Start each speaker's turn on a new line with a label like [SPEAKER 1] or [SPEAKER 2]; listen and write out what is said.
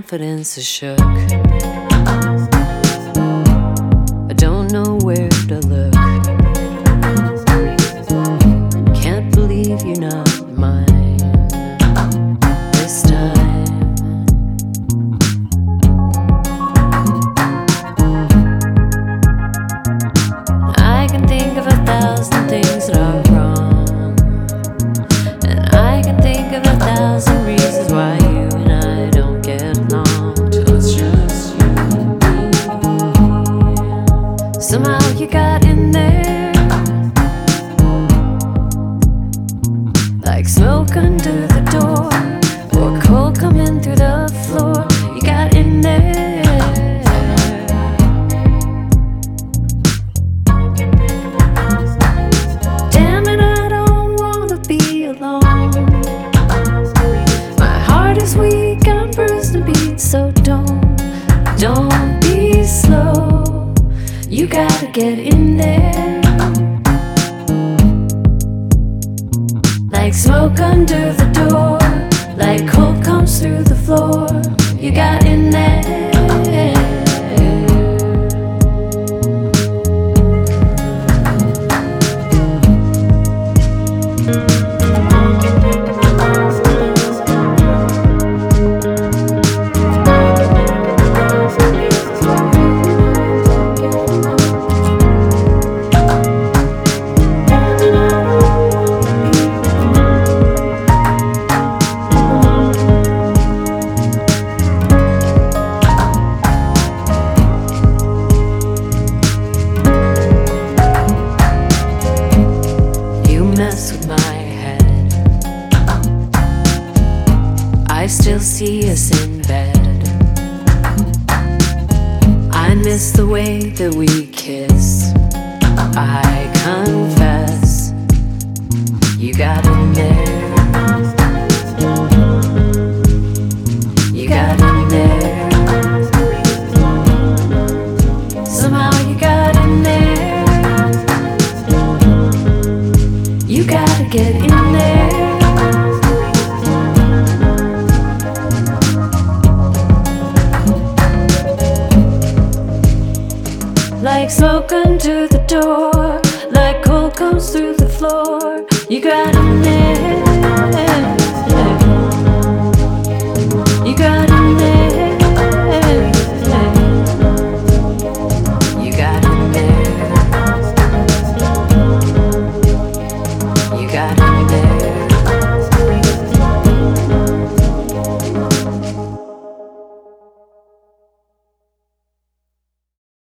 [SPEAKER 1] confidence is shook. I don't know where to look. Can't believe you're not mine this time. I can think of 1,000 things that are wrong, and I can think of 1,000 reasons why you and I don't get along. Till it's just you and me. Somehow you got in there, like smoke under the door, or cold coming through the floor. You got in there. Damn it, I don't wanna be alone. My heart is weak, I'm bruised and beat, so don't be slow. You gotta get in there, like smoke under the door, like cold comes through the floor. You got in there. Mess with my head. I still see us in bed. I miss the way that we kiss. I confess, you got in there. You got in there. Somehow you got in there. You gotta get in there, like smoke under the door, like cold comes through the floor.